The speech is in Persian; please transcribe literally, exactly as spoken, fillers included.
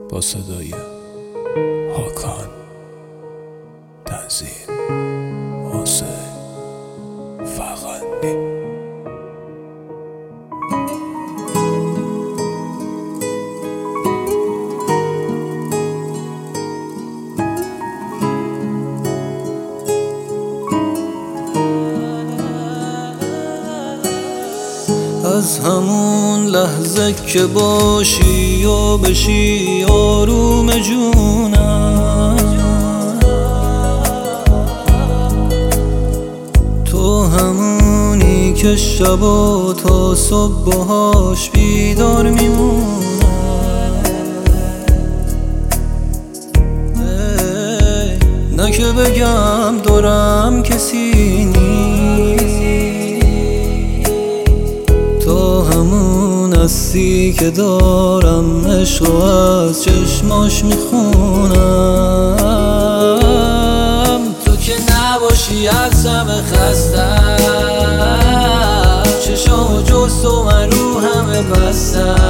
با صدای هاکان، تنظیم حسین فغانی. از همون لحظه که باشی و بشی آروم جونم، تو همونی که شبا تا صبح باهاش بیدار میمونم. نه که بگم دورم کسی نیست، تو همون هستی که دارم عشق و از چشماش میخونم. تو که نباشی از همه خستم، چشام و جز تو من رو همه بستم.